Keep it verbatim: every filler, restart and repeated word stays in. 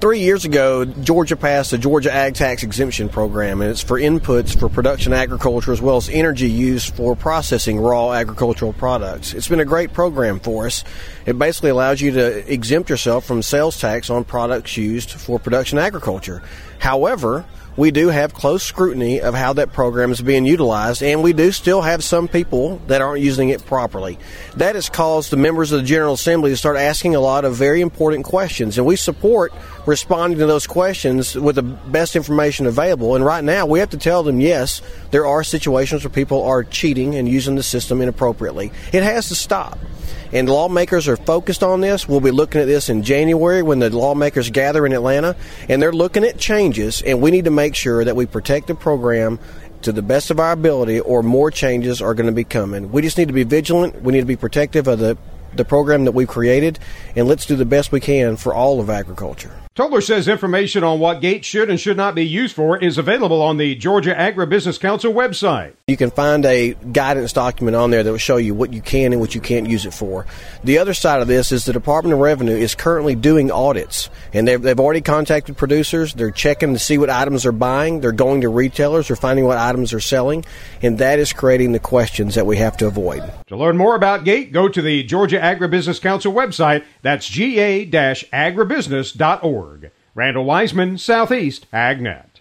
Three years ago, Georgia passed the Georgia Ag Tax Exemption Program, and it's for inputs for production agriculture as well as energy used for processing raw agricultural products. It's been a great program for us. It basically allows you to exempt yourself from sales tax on products used for production agriculture. However, we do have close scrutiny of how that program is being utilized, and we do still have some people that aren't using it properly. That has caused the members of the General Assembly to start asking a lot of very important questions, and we support responding to those questions with the best information available. And right now, we have to tell them, yes, there are situations where people are cheating and using the system inappropriately. It has to stop. And lawmakers are focused on this. We'll be looking at this in January when the lawmakers gather in Atlanta, and they're looking at changes, and we need to make sure that we protect the program to the best of our ability, or more changes are going to be coming. We just need to be vigilant. We need to be protective of the, the program that we've created, and let's do the best we can for all of agriculture. Tobler says information on what GATE should and should not be used for is available on the Georgia Agribusiness Council website. You can find a guidance document on there that will show you what you can and what you can't use it for. The other side of this is the Department of Revenue is currently doing audits, and they've, they've already contacted producers. They're checking to see what items they're buying. They're going to retailers. They're finding what items they're selling, and that is creating the questions that we have to avoid. To learn more about GATE, go to the Georgia Agribusiness Council website. That's G A agribusiness dot org. Randall Wiseman, Southeast AgNet.